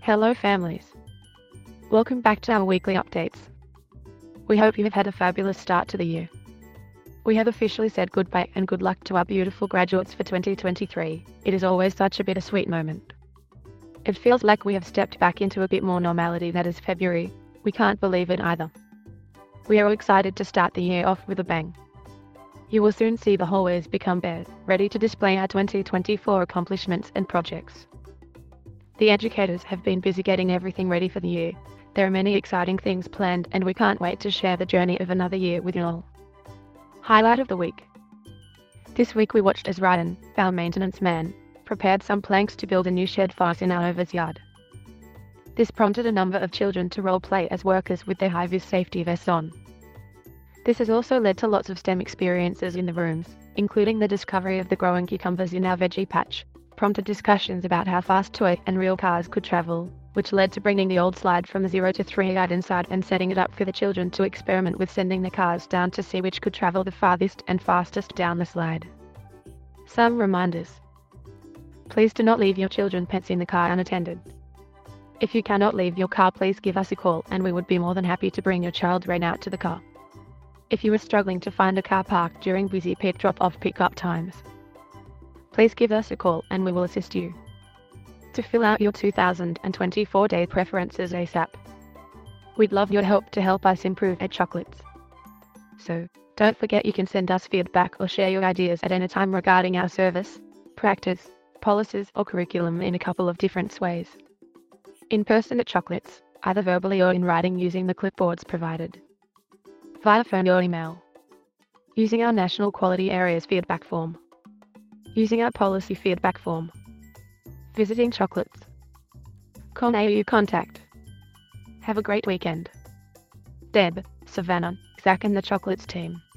Hello families. Welcome back to our weekly updates. We hope you have had a fabulous start to the year. We have officially said goodbye and good luck to our beautiful graduates for 2023. It is always such a bittersweet moment. It feels like we have stepped back into a bit more normality that is February. We can't believe it either. We are all excited to start the year off with a bang. You will soon see the hallways become bare, ready to display our 2024 accomplishments and projects. The educators have been busy getting everything ready for the year. There are many exciting things planned and we can't wait to share the journey of another year with you all. Highlight of the week. This week we watched as Ryan, our maintenance man, prepared some planks to build a new shed for us in our over's yard. This prompted a number of children to role-play as workers with their high-vis safety vests on. This has also led to lots of STEM experiences in the rooms, including the discovery of the growing cucumbers in our veggie patch, prompted discussions about how fast toy and real cars could travel, which led to bringing the old slide from 0 to 3 yard inside and setting it up for the children to experiment with sending the cars down to see which could travel the farthest and fastest down the slide. Some reminders. Please do not leave your children's pets in the car unattended. If you cannot leave your car, please give us a call and we would be more than happy to bring your child right out to the car. If you are struggling to find a car park during busy pet drop-off pick-up times, please give us a call and we will assist you. To fill out your 2024 day preferences ASAP. We'd love your help to help us improve at Chocolates. So, don't forget you can send us feedback or share your ideas at any time regarding our service, practice, policies or curriculum in a couple of different ways. In person at Chocolates, either verbally or in writing using the clipboards provided. Via phone or email. Using our National Quality Areas feedback form. Using our policy feedback form. Visiting Chocolates. Call AU contact. Have a great weekend. Deb, Savannah, Zach and the Chocolates team.